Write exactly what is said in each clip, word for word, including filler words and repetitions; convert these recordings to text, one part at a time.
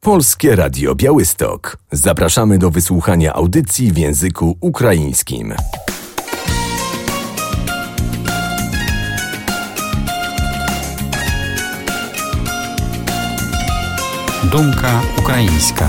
Polskie Radio Białystok. Zapraszamy do wysłuchania audycji w języku ukraińskim. Думка українська.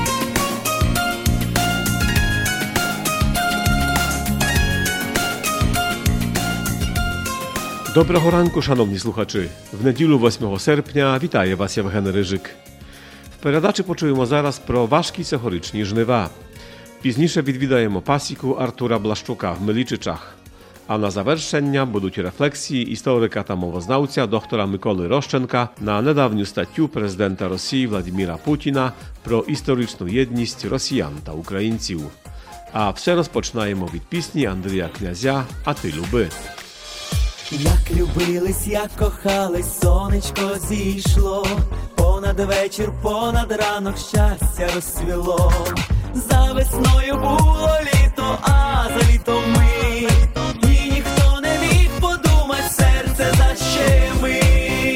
Доброго ранку, шановні слухачі. В неділю восьмого серпня вітає вас Євген Рижик. В передачі почуємо зараз про важкі цьогорічні жнива. Пізніше відвідаємо пасіку Артура Блащука в Мелічичах. А на завершення будуть рефлексії історика та мовознавця доктора Миколи Рощенка на недавню статтю президента Росії Владимира Путіна про історичну єдність росіян та українців. А все розпочинаємо від пісні Андрія Князя «А ти люби». Як любились, як кохались, сонечко зійшло, понад вечір, понад ранок щастя розцвіло. За весною було літо, а за літом ми, і ніхто не міг подумать, серце защемить.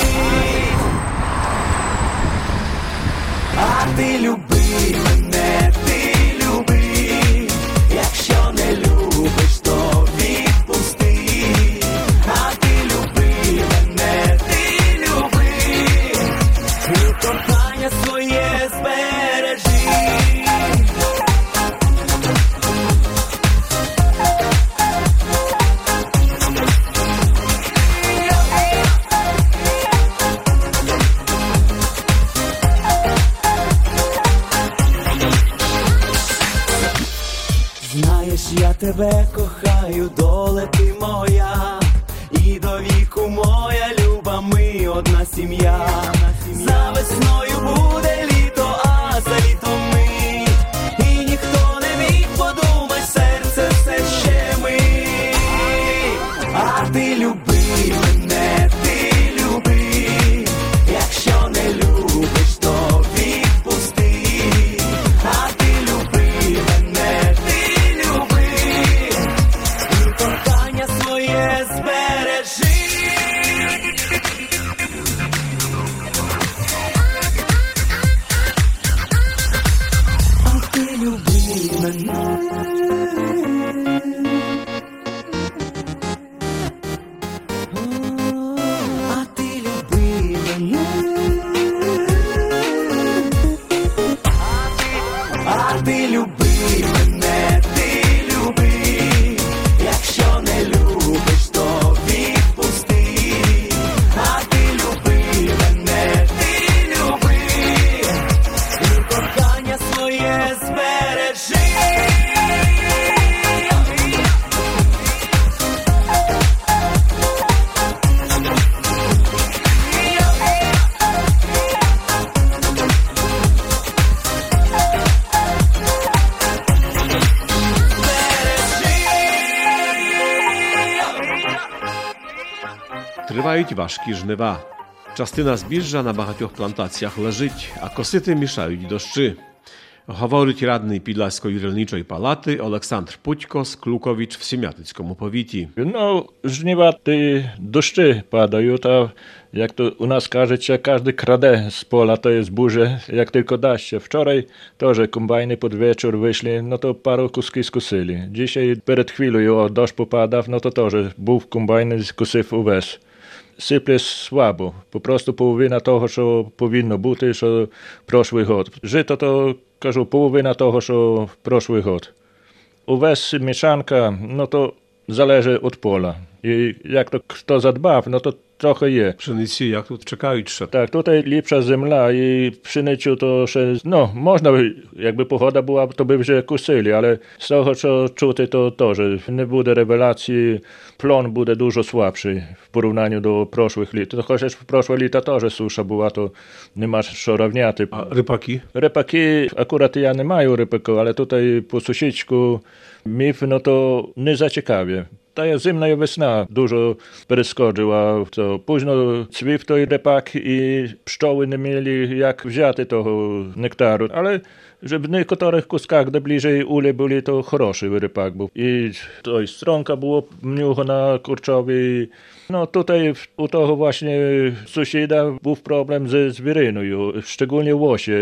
А ти люби мене, ти люби, якщо не любиш, то відпусти. А ти люби мене, ти люби, і кохання своє збережи. Знаєш, я тебе кохаю, доле ти моя, і до віку моя люба, ми одна сім'я. За весною буде літо, а за літом ми, і ніхто не міг подумать, серце все щемить. А ти люби мене, ти люби, якщо не любиш, то відпусти. А ти люби мене, ти люби, і кохання своє збережи. А ти люби мене. А ти люби мене. А ти люби мене, ти люби, якщо не любиш, то відпусти. А ти люби мене, ти люби, і кохання своє збережи. Тривають важкі жнива. Частина збіжжя на багатьох плантаціях лежить, а косити мішають дощі. Говорить радний Підласької рільничої палати Олександр Путько з Клукович в Сім'ятицькому повіті. Ну, жнивати дощі падають, а як то у нас кажеться, кожен краде з поля, то є збуже, як тільки дасть. Вчорай теж комбайни під вечір вийшли, no to пару куски скусили. Dzisiaj перед хвилею дощ попадав, no to теж був комбайн, скусив увесь. Сипле слабо, попросту половина того, що повинно бути, що прошлий год. Жито то, кажу, половина того, що прошлий год. Увесь мішанка, no to залежить від поля. І як то хто задбав, no to trochę є. Pszenicy jak tu czekaють ще. Так, tutaj ліпша земля і пшеницю то ще, ну, можна, якби погода була, то би вже кусили, але з того, що чути, то теж не буде ревеляції, плон буде дуже слабший в порівнянні до прошлих літ. То хочеш, в прошлі літа теж суша була, то нема що рівняти. А рипаки? Рипаки, акурат я не маю рипаку, але tutaj по сушичку міф, ну то не зацікаві. Та зимна і весна дуже перескочила. Późno цвів той репак і пчоли не мали як взяти того нектару. Але że w niektórych kuskach, gdy bliżej ule byli, to хороший rypak był. I to stronka było mniucho na kurczowi. No tutaj u toho właśnie sąsiada był problem ze zwierynою, szczególnie łosie.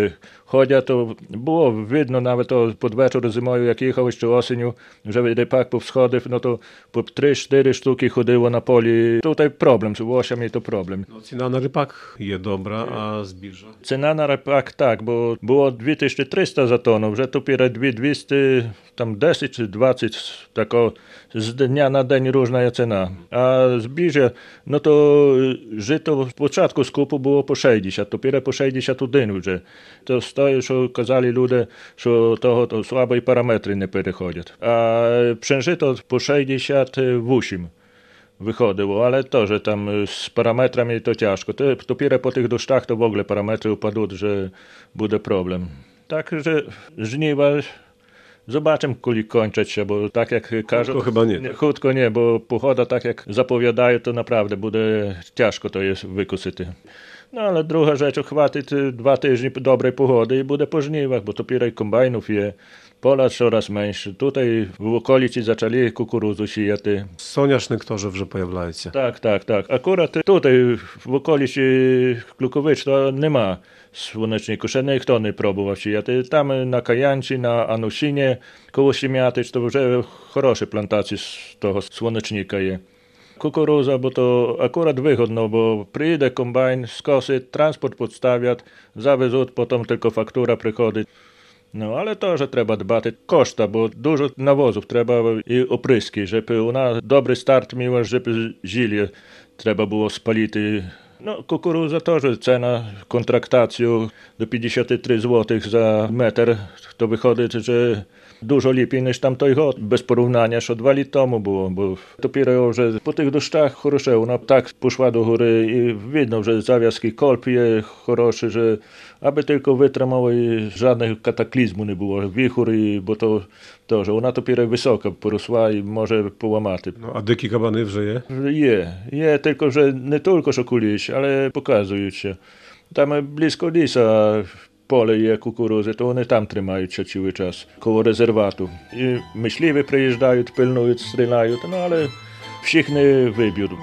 chodzi, to było widno nawet to pod wieczór zimою, jak jechałeś czy osenią, żeby rypak po wschodach, no to po trzy cztery sztuki chodziło na poli. Tutaj problem, z łosiami to problem. No, cena na rypak je dobra, a zbirza? Cena na rypak tak, bo było dwie tysiące trzysta za tonę, że dopiero dwie tysiące dwieście, tam dziesięć czy dwadzieścia, tako z dnia na dzień różna jest cena. A zbirze, no to żyto w początku skupu było po sześćdziesiąt, dopiero po sześćdziesiąt jeden вже. To stoi, що казали люди, що того то слабі параметри не переходять. А пшенжито по шістдесят вісім wychodziło, ale to, że tam z parametrami to ciężko. To dopiero po tych deszczach to w ogóle parametry upadły, że będzie problem. Także żniwa zobaczymy, kiedy kończyć się, bo tak jak każą... Chutko chyba nie. Chutko nie, bo pogoda tak jak zapowiadają, to naprawdę będzie ciężko to jest wykusyć. No ale druga rzecz, chwati dwa tygodnie dobrej pogody i będzie po żniwach, bo dopiero kombajnów je, pola coraz mniejsze. Tutaj w okolicy zaczęli kukurydzu sijać. Soniaczny ktorze że pojawiają się. Tak, tak, tak. Akurat tutaj w okolicy Klukowicz to nie ma słoneczniku, jeszcze nikt nie próbował sijać. Tam na Kajanci, na Anusinie, koło Siemiatycz, to już хороші plantacje z tego słonecznika je. Kukurydza, bo to akurat wygodno, bo przyjdzie kombajn, skosy, transport podstawiać, zawiezą, potem tylko faktura przychodzi. No, ale to, że trzeba dbać koszta, bo dużo nawozów trzeba i opryski, żeby u nas dobry start miał, żeby zilie trzeba było spalić. No, kukurydza to, że cena kontraktacją do pięćdziesiąt trzy złote za metr, to wychodzi, że dużo lepiej niż tamtej rok. Bez porównania, że dwa lata temu było, bo dopiero, że po tych deszczach хороше, ona tak poszła do góry i widno, że zawiązki kolb jest хороший, że aby tylko wytrzymało i żadnych kataklizmu nie było, wichur, i, bo to, to, że ona dopiero wysoka porosła i może połamać. No, a dyki kabany wrze je? Je, je, tylko że nie tylko szokuliś, ale pokazują się. Tam blisko Lisa pole je kukurydzy, to one tam trzymają się cały czas, koło rezerwatu. I myśliwi przyjeżdżają, pilnują, strzelają, no ale wszych nie wybiór.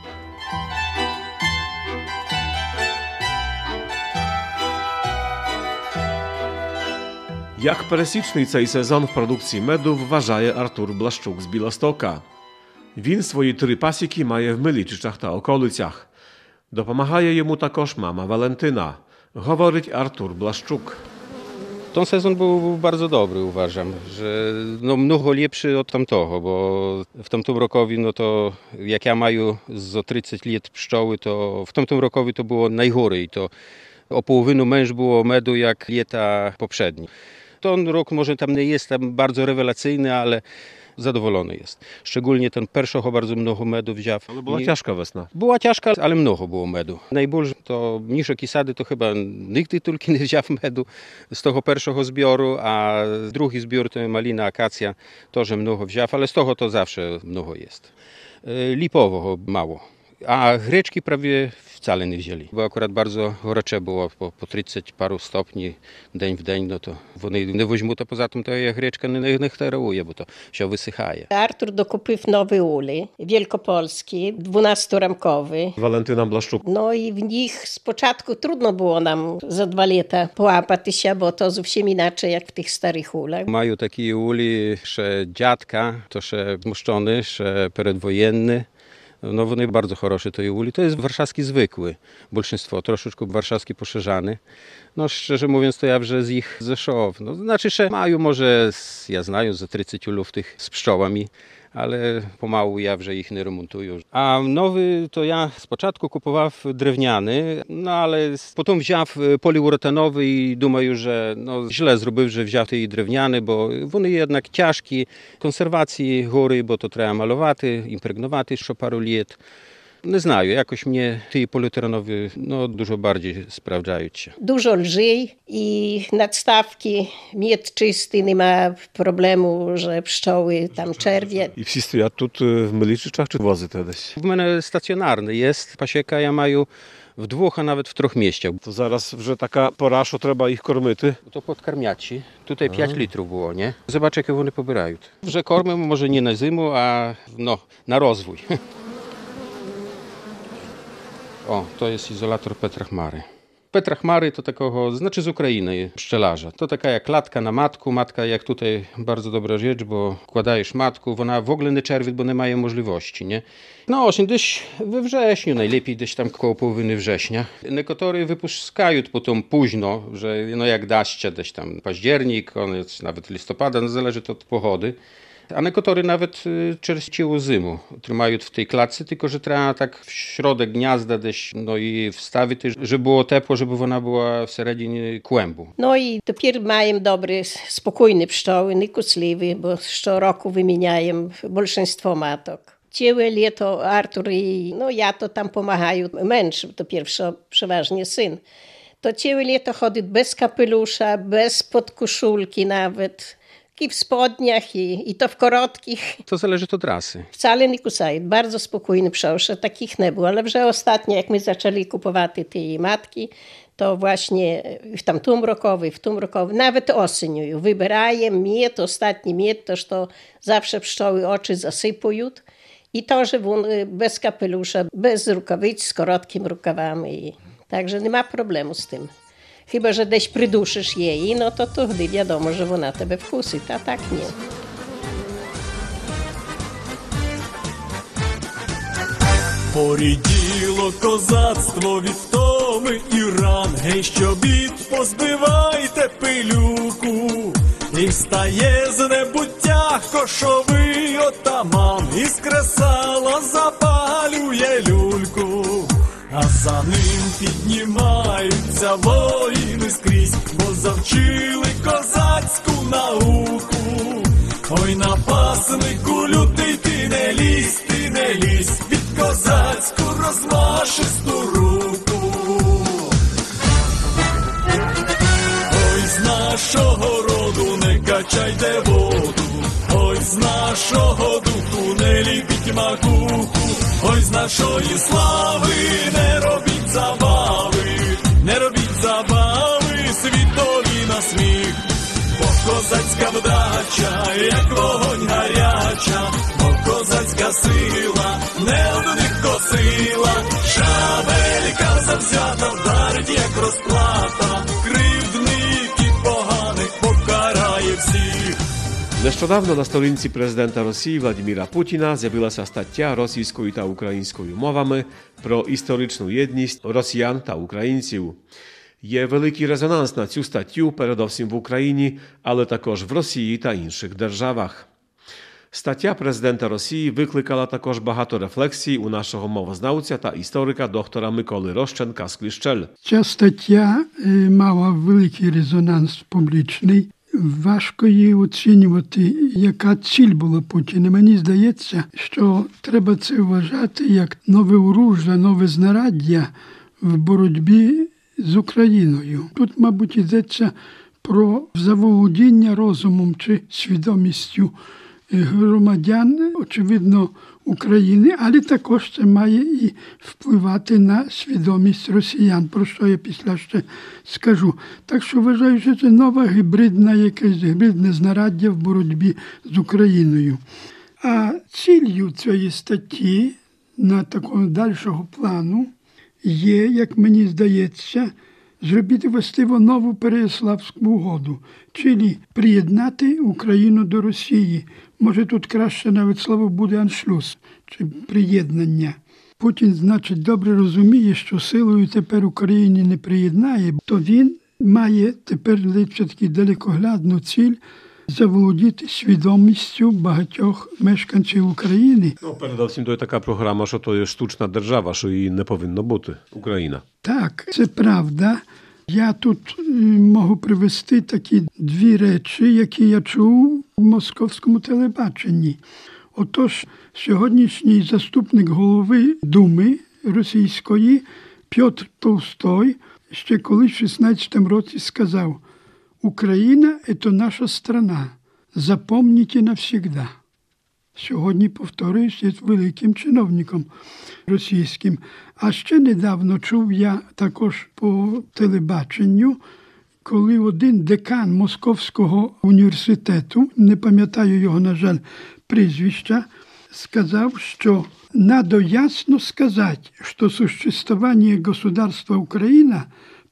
Jak пересічний цей сезон в продукції меду вважає Артур Блащук з Білостока. Він свої три пасіки має в Милічичах та околицях. Допомагає йому також мама Валентина, говорить Артур Блащук. Ten sezon był bardzo dobry, uważam, że no, mnogo lepszy od tamtego, bo w tamtym rokowi, no to jak ja maju za trzydzieści lat pszczoły, to w tamtym rokowi to było najgorzej, to o połowę męż było medu jak lata poprzednie. Ten rok może tam nie jest tam bardzo rewelacyjny, ale zadowolony jest. Szczególnie ten pierwszy bardzo mnogo medu wziął. Ale była ciężka wiosna. Była ciężka, ale mnogo było medu. Najbardziej to niższe kisady to chyba nigdy tylko nie wziął medu z tego pierwszego zbioru, a drugi zbiór to malina, akacja, to, że mnogo wziął, ale z tego to zawsze mnogo jest. Lipowo mało, a gryczki prawie wcale nie wzięli, bo akurat bardzo gorące było, po, po trzydzieści paru stopni, dzień w dzień, no to вони nie weźmą, to poza tym to ja gryczka nie, nie steruje, bo to się wysychaje. Artur dokupił nowy uli, wielkopolski, dwunastoramkowy. Walentyna Blaszczuk. No i w nich z początku trudno było nam za dwa lata połapać się, bo to zupełnie inaczej jak w tych starych ulach. Mają takie uli, że dziadka, to że zmuszczony, że przedwojenny. No one bardzo хороші to uli. To jest warszawski zwykły, большинство, troszeczkę warszawski poszerzany. No szczerze mówiąc to ja że z ich zeszów. No znaczy, że mają może, ja znaję za trzydzieści ulów tych z pszczołami, ale pomału ja że ich nie remontują. A nowy to ja z początku kupowałem drewniany, no ale potem wziąłem poliuretanowy i думаю, że no źle zrobił, że wziął i drewniany, bo one jednak ciężkie, konserwacji góry, bo to trzeba malowaty, impregnowaty jeszcze paru lat. Nie znają, jakoś mnie te poliuretanowe no, dużo bardziej sprawdzają się. Dużo lżej i nadstawki, mied czysty, nie ma problemu, że pszczoły tam czerwie. I wszyscy stoją tu w Myliczyczach czy wozy kiedyś? W mnie stacjonarny jest, pasieka ja mają w dwóch, a nawet w troch mieściach. To zaraz, że taka pora, że trzeba ich kormyty. To podkarmiaci. Tutaj pięć litrów było, nie? Zobacz, jakie one pobierają. Że kormy może nie na zimę, a no, na rozwój. O, to jest izolator Petrachmary. Petra Chmary to takiego, znaczy z Ukrainy, pszczelarza. To taka jak klatka na matku. Matka jak tutaj bardzo dobra rzecz, bo kładajesz matku, ona w ogóle nie czerwi, bo nie mają możliwości, nie? No właśnie, gdzieś we wrześniu, najlepiej gdzieś tam koło połowy września. Nekotory wypuszczają potem późno, że no jak daście, gdzieś tam październik, koniec nawet listopada, no zależy to od pogody. A nekotory nawet czerściło zimu trzymają w tej klatce, tylko że trzeba tak w środek gniazda gdzieś, no i wstawić, żeby było tepło, żeby ona była w seredinie kłębu. No i dopiero mają dobry, spokojny pszczoły, nie kucliwy, bo co roku wymieniają bolszeństwo matok. Całe lato Artur i no ja to tam pomagają, męż, to pierwszy przeważnie syn. To całe lato chodzi bez kapelusza, bez podkoszulki nawet. I w spodniach, i, i to w korotkich. To zależy od rasy. Wcale nie kusają. Bardzo spokojny pszczoły, takich nie było. Ale że ostatnio, jak my zaczęli kupować te matki, to właśnie w tamtym roku, w tym roku, nawet osenią wybierają mied, ostatni mied, toż to zawsze pszczoły oczy zasypują. I to, że bez kapelusza, bez rękawic, z krótkimi rukawami. Także nie ma problemu z tym. Chyba że gdzieś przyduszysz jej, no to to wtedy wiadomo, że ona tebe wkusi, a tak nie. Поріділо козацтво від втоми і ран, гей, щобіт, позбивайте пилюку. І встає з небуття кошовий отаман, із кресала запалює люльку. А за ним піднімаються воїни скрізь, бо завчили козацьку науку. Ой, напаснику лютий, ти не лізь, ти не лізь, під козацьку розмашисту руку. Ой, з нашого роду не качайте воду, ой, з нашого духу не ліпіть макуху. Ой, з нашої слави не робіть забави, не робіть забави, світові на сміх. Бо козацька вдача, як вогонь гаряча, бо козацька сила не одних косила. Шабелька завзята вдарить, як розплата, кривдників поганих покарає всіх. Neszczodawno na stolicy prezydenta Rosji Władimira Putina zjawiła się statia rosyjską ta ukraińską mowami pro historyczną jedność Rosjan ta Ukraińców. Є великий резонанс на цю статтю, передовсім в Україні, але також в Росії та інших державах. Стаття президента Росії викликала також багато рефлексій у нашого мовознавця та історика доктора Миколи Рощенка з Кліщель. Ця стаття мала великий резонанс публічний. Важко її оцінювати, яка ціль була Путіна. Мені здається, що треба це вважати як нове оружие, нове знаряддя в боротьбі з Україною. Тут, мабуть, йдеться про заволодіння розумом чи свідомістю громадян, очевидно, України, але також це має і впливати на свідомість росіян, про що я після ще скажу. Так що вважаю, що це нова гібридна, якесь гібридне знаряддя в боротьбі з Україною. А ціллю цієї статті на такого дальшого плану є, як мені здається, зробити властиво нову Переяславську угоду, czyli приєднати Україну до Росії. Може, тут краще навіть слово буде аншлюз, чи приєднання. Путін, значить, добре розуміє, що силою тепер Україні не приєднає, то він має тепер все-таки далекоглядну ціль заволодіти свідомістю багатьох мешканців України. Ну, передовсім, то є така програма, що то є штучна держава, що її не повинно бути, Україна. Так, це правда. Я тут можу привести такі дві речі, які я чув у московському телебаченні. Отож, сьогоднішній заступник голови Думи російської Петр Толстой ще колись в шістнадцятому році сказав: «Україна – це наша страна, запомніть навсегда». Сьогодні, повторююсь, є великим чиновником російським. А ще недавно чув я також по телебаченню, коли один декан Московського університету, не пам'ятаю його, на жаль, прізвища, сказав, що надо ясно сказати, що существування государства Україна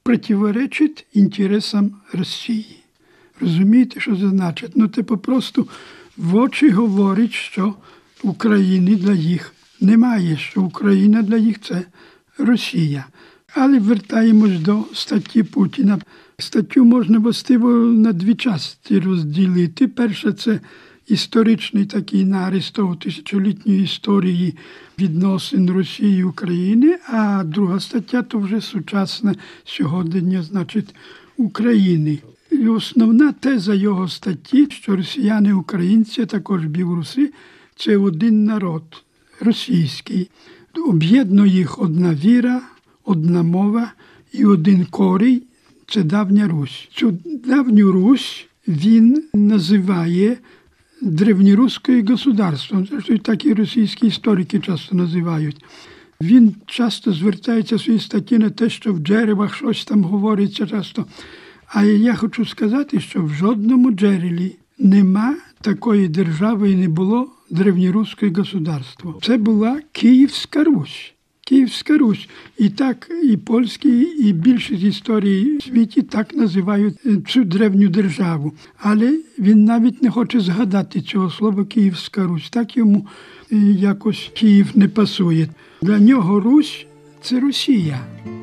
противоречить інтересам Росії. Розумієте, що це значить? Ну, це попросту в очі говорить, що України для їх немає, що Україна для їх – це Росія. Але вертаємось до статті Путіна. Статтю можна властиво на дві частини розділити. Перше – це історичний такий нарис того тисячолітньої історії відносин Росії і України, а друга стаття – то вже сучасне сьогодення, значить, України. І основна теза його статті, що росіяни, українці, а також білоруси – це один народ – російський. Об'єднує їх одна віра, одна мова і один корінь – це давня Русь. Цю давню Русь він називає древньоруською государством. Це так і російські історики часто називають. Він часто звертається в своїй статті на те, що в джерелах щось там говориться часто. А я хочу сказати, що в жодному джерелі нема такої держави і не було древньоруського государства. Це була Київська Русь. Київська Русь. І так і польські, і більшість історій в світі так називають цю древню державу. Але він навіть не хоче згадати цього слова Київська Русь. Так йому якось Київ не пасує. Для нього Русь – це Росія.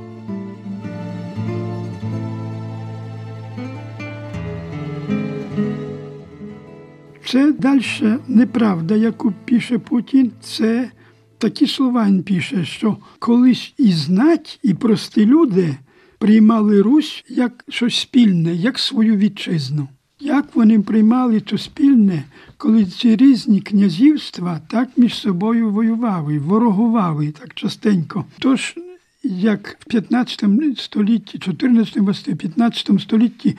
Це далі неправда, яку пише Путін, це такі слова він пише, що колись і знать, і прості люди приймали Русь як щось спільне, як свою вітчизну. Як вони приймали це спільне, коли ці різні князівства так між собою воювали, ворогували так частенько. Тож, як в п'ятнадцятому столітті, чотирнадцятому, п'ятнадцятому столітті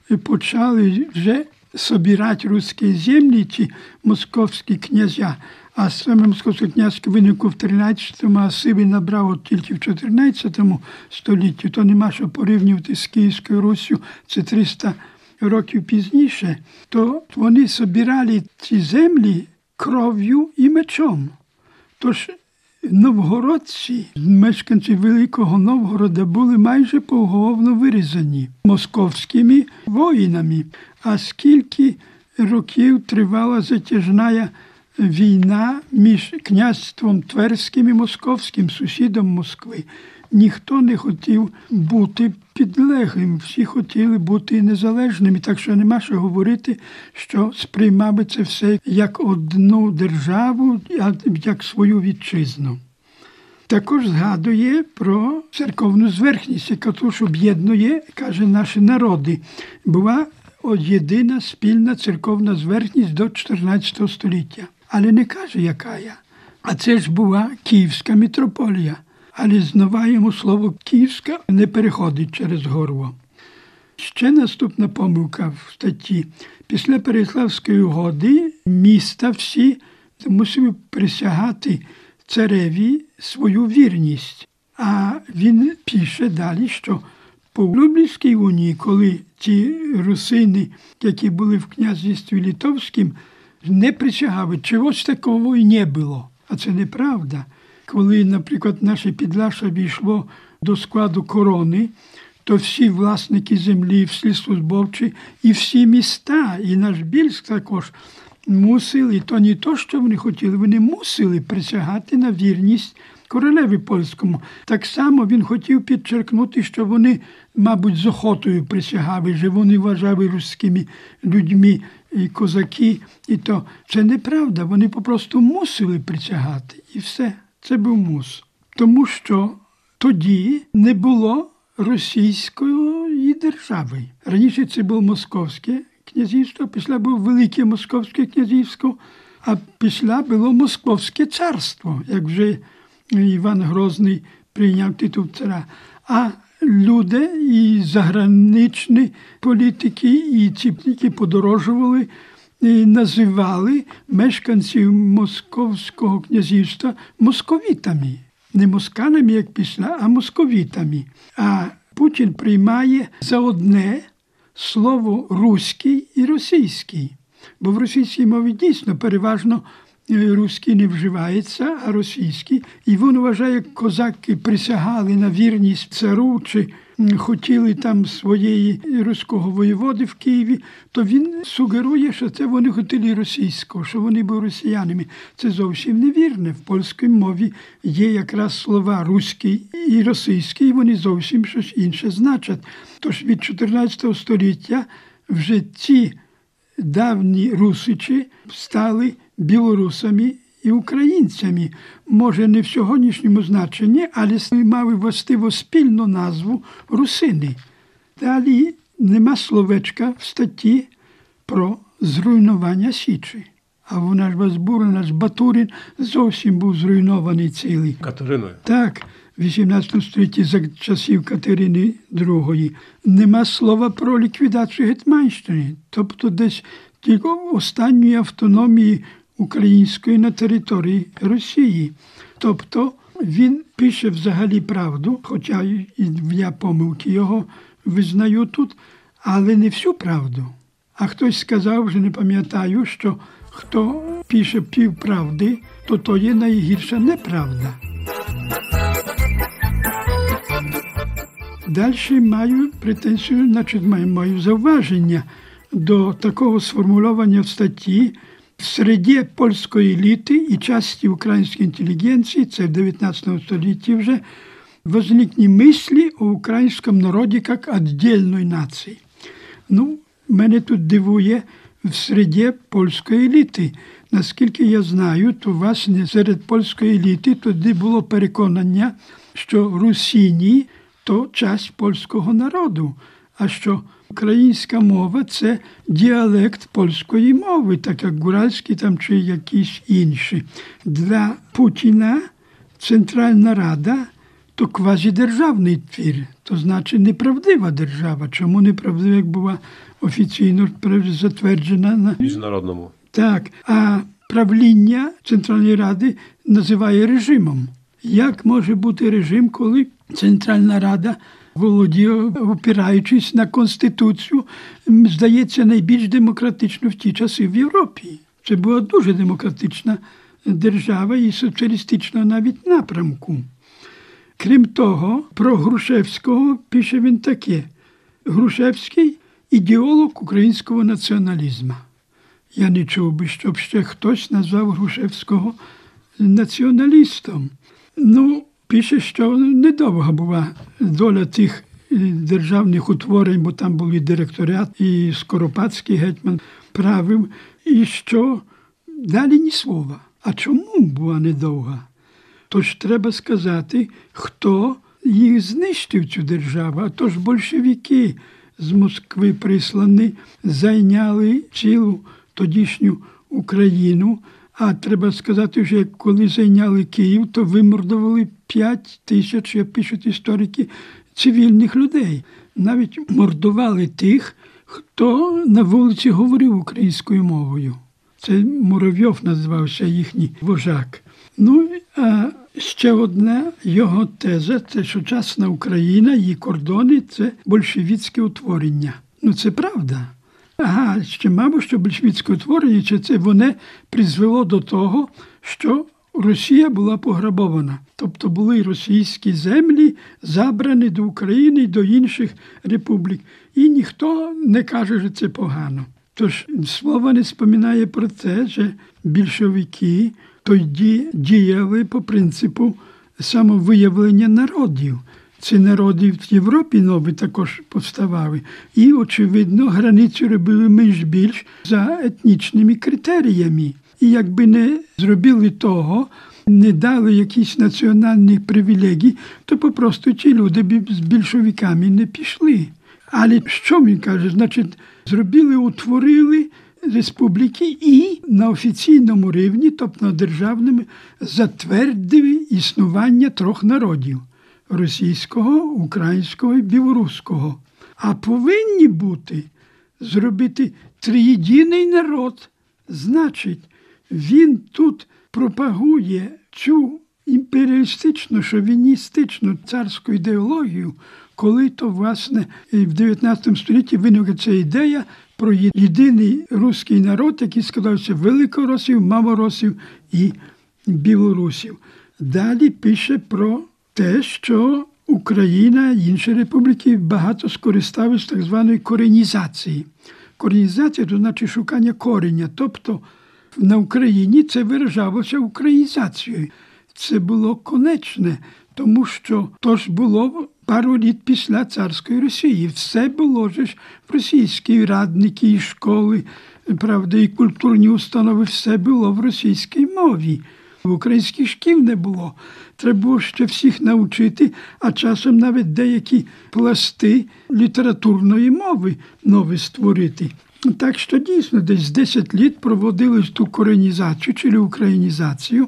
почали вже собирати руські землі, ці московські князя, а саме московське князьство виникло в тринадцятому, а сили набрав тільки в чотирнадцятому столітті, то нема що порівнювати з Київською Руссю, це триста років пізніше, то вони собирали ці землі кров'ю і мечом. Тож новгородці, мешканці Великого Новгорода, були майже поголовно вирізані московськими воїнами. А скільки років тривала затяжна війна між князством Тверським і Московським, сусідом Москви. Ніхто не хотів бути підлеглим, всі хотіли бути незалежними, так що нема що говорити, що сприймали це все як одну державу, як свою вітчизну. Також згадує про церковну зверхність, яка тож об'єднує, каже, наші народи. Була єдина спільна церковна зверхність до чотирнадцятого століття. Але не каже, яка я. А це ж була Київська митрополія. Але знову йому слово «Київська» не переходить через горло. Ще наступна помилка в статті. Після Переяславської угоди міста всі мусили присягати цареві свою вірність. А він пише далі, що по Люблінській унії, коли ті русини, які були в князівстві Литовському, не присягали, чогось такого і не було. А це неправда. Коли, наприклад, наше Підласся війшло до складу корони, то всі власники землі, всі службовці і всі міста, і наш Більськ також мусили, то не то, що вони хотіли, вони мусили присягати на вірність королеві польському. Так само він хотів підчеркнути, що вони, мабуть, з охотою присягали, що вони вважали руськими людьми і козаки. І то це неправда, вони попросту мусили присягати. І все. Це був мус. Тому що тоді не було російської держави. Раніше це було Московське князівство, після було Велике Московське князівство, а після було Московське царство, як вже Іван Грозний прийняв титул царя. А люди і заграничні політики, і ті, які подорожували, і називали мешканців Московського князівства московітами. Не москалями, як після, а московітами. А Путін приймає за одне слово руський і російський. Бо в російській мові дійсно переважно руський не вживається, а російський. І він вважає, як козаки присягали на вірність цару, чи хотіли там своєї руського воєводи в Києві, то він сугерує, що це вони хотіли російського, що вони були росіянами. Це зовсім невірне. В польській мові є якраз слова руський і російський, і вони зовсім щось інше значать. Тож від чотирнадцятого століття вже ці давні русичі стали білорусами і українцями. Може, не в сьогоднішньому значенні, але мали властиво спільну назву русини. Далі нема словечка в статті про зруйнування Січі. А вона ж Базбура, ж Батурин зовсім був зруйнований цілий. Катериною? Так, в вісімнадцятому столітті за часів Катерини другої. Нема слова про ліквідацію Гетьманщини. Тобто десь тільки останньої автономії української на території Росії. Тобто він пише взагалі правду, хоча і я помилки його визнаю тут, але не всю правду. А хтось сказав, вже не пам'ятаю, що хто пише півправди, то то є найгірша неправда. Далі маю претензію, значить маю, маю зауваження до такого сформулювання в статті в середі польської еліти і часті української інтелігенції, це в дев'ятнадцятому столітті вже, возникли мислі о українському народі як віддільної нації. Ну, мене тут дивує в середі польської еліти. Наскільки я знаю, то власне серед польської еліти тоді було переконання, що русині – то часть польського народу, а що українська мова – це діалект польської мови, так як гуральський там чи якісь інші. Для Путіна Центральна Рада – то квазідержавний твір, то значить неправдива держава. Чому неправдива, як була офіційно затверджена на міжнародному? Так, а правління Центральної Ради називає режимом. Як може бути режим, коли Центральна Рада володіє, опираючись на Конституцію, здається, найбільш демократично в ті часи в Європі. Це була дуже демократична держава і соціалістична навіть напрямку. Крім того, про Грушевського пише він таке. Грушевський – ідеолог українського націоналізму. Я не чув би, щоб ще хтось назвав Грушевського націоналістом. Ну, пише, що недовга була доля тих державних утворень, бо там були директоріат і Скоропадський гетьман правив, і що далі ні слова. А чому була недовга? Тож треба сказати, хто їх знищив, цю державу. А тож большевики з Москви прислані зайняли цілу тодішню Україну. А треба сказати, що коли зайняли Київ, то вимордували п'ять тисяч, як пишуть історики, цивільних людей. Навіть мордували тих, хто на вулиці говорив українською мовою. Це Муравйов називався їхній вожак. Ну, а ще одна його теза – це сучасна Україна, її кордони – це большевицьке утворення. Ну, це правда. Ага, ще, мабуть, що большевицьке утворення, чи це воно призвело до того, що Росія була пограбована. Тобто були російські землі забрані до України і до інших республік. І ніхто не каже, що це погано. Тож слово не споминає про те, що більшовики тоді діяли по принципу самовиявлення народів. Ці народи в Європі нові також повставали. І, очевидно, границю робили менш-більш за етнічними критеріями. І якби не зробили того, не дали якісь національні привілегії, то попросту ті люди б з більшовиками не пішли. Але що він каже? Значить, зробили, утворили республіки і на офіційному рівні, тобто на державному, затвердили існування трьох народів – російського, українського і білоруського. А повинні бути зробити триєдиний народ. Значить, він тут пропагує цю імперіалістичну, шовіністичну царську ідеологію, коли то, власне, в дев'ятнадцятому столітті виникла ця ідея про єдиний руський народ, який складався великоросів, малоросів і білорусів. Далі пише про те, що Україна і інші республіки багато скористалися так званої коренізації. Коренізація – то значить шукання кореня, тобто на Україні це виражалося українізацією. Це було конечне, тому що то ж було пару літ після царської Росії. Все було ж в російській радники, і школи, правда, і культурні установи, все було в російській мові. Українських шкіл не було. Треба було ще всіх навчити, а часом навіть деякі пласти літературної мови нові створити. Так що дійсно десь десять літ проводили ту коренізацію чи українізацію,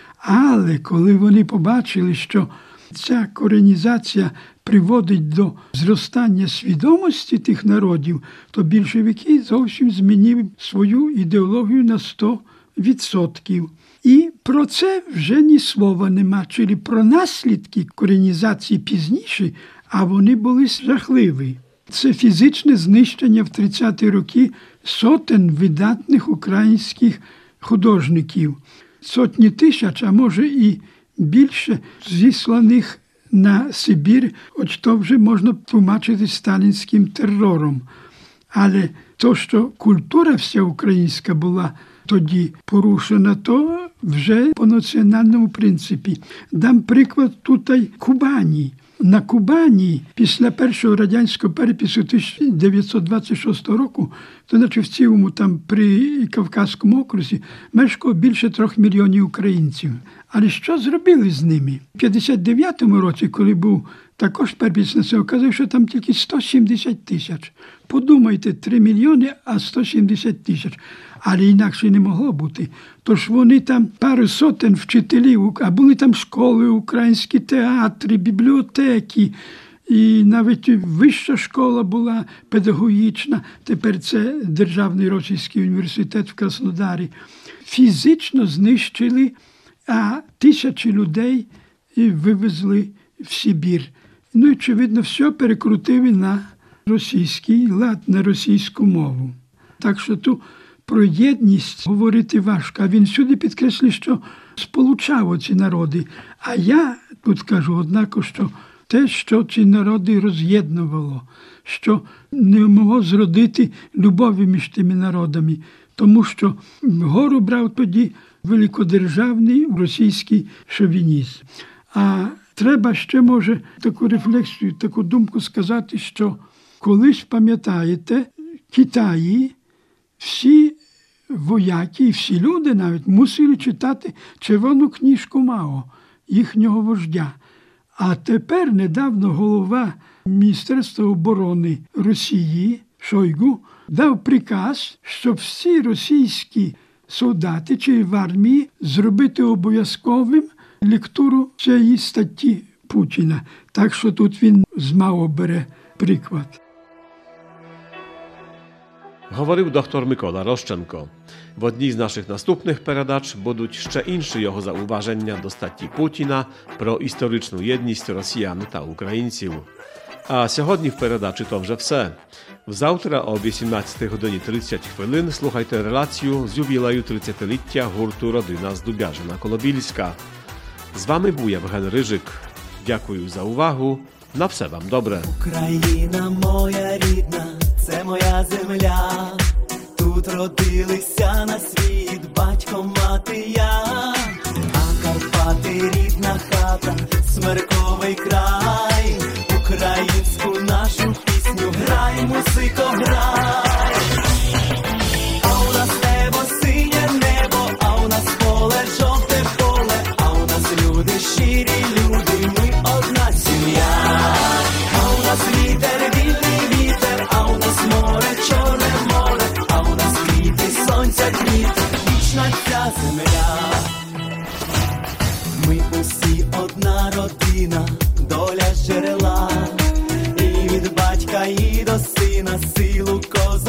але коли вони побачили, що ця коренізація приводить до зростання свідомості тих народів, то більшовики зовсім змінили свою ідеологію на сто відсотків. І про це вже ні слова нема, чи про наслідки коренізації пізніше, а вони були жахливі. Це фізичне знищення в тридцяті роки сотень видатних українських художників. Сотні тисяч, а може і більше, зісланих на Сибір, от то вже можна тлумачити сталінським терором. Але то, що культура вся українська була тоді порушена, то вже по національному принципі. Дам приклад тут Кубані. На Кубані після першого радянського перепису тисяча дев'ятсот двадцять шостого року, то наче в цілому там при Кавказькому окрузі, мешкало більше трьох мільйонів українців. Але що зробили з ними? У п'ятдесят дев'ятому році, коли був також перепис на це, оказав, що там тільки сто сімдесят тисяч. Подумайте, три мільйони, а сто сімдесят тисяч. Але інакше не могло бути. Тож вони там пару сотень вчителів, а були там школи, українські театри, бібліотеки, і навіть вища школа була педагогічна, тепер це Державний російський університет в Краснодарі. Фізично знищили, а тисячі людей вивезли в Сибір. Ну, і, очевидно, все перекрутили на російський лад, на російську мову. Так що тут про єдність говорити важко. А він сюди підкреслює, що сполучав ці народи. А я тут кажу, однако, що те, що ці народи роз'єднувало, що не могло зродити любові між тими народами, тому що вгору брав тоді великодержавний російський шовінізм. А треба ще, може, таку рефлексію, таку думку сказати, що колись, пам'ятаєте, в Китаї всі вояки і всі люди навіть мусили читати червону книжку Мао, їхнього вождя. А тепер недавно голова Міністерства оборони Росії Шойгу дав приказ, щоб всі російські солдати чи в армії зробити обов'язковим лектуру цієї статті Путіна. Так що тут він з Мао бере приклад. Говорив доктор Микола Рощенко. В одній з наших наступних передач будуть ще інші його зауваження до статті Путіна про історичну єдність росіян та українців. А сьогодні в передачі то вже все. Завтра о вісімнадцятій годині тридцять хвилин слухайте релацію з ювілею тридцятиліття гурту «Родина з Дубяжина Колобільська». З вами був Євген Рижик. Дякую за увагу. На все вам добре. Україна моя рідна, це моя земля. Тут родилися на світ батько, мати, я. А Карпати рідна хата, смерковий край. Українську нашу пісню грай, музико, грай. А у нас небо синє небо, а у нас поле жовте поле, а у нас люди щирі люди, ми одна сім'я. А у нас вітер, вільний вітер, а у нас море, чорне море, а у нас квіти, сонця квіти, вічна ця земля. Ми усі одна родина, доля джерела, і від батька і до сина силу коза.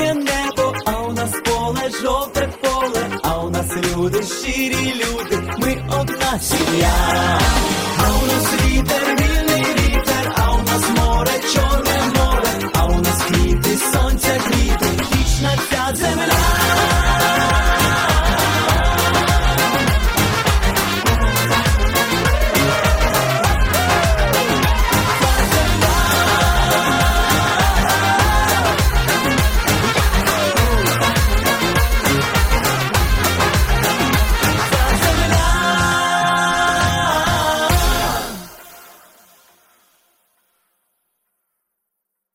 синє небо, а у нас поле, жовте поле, а у нас люди, щирі люди, ми одна сім'я. А у нас вітер, вільний вітер, а у нас море чорне.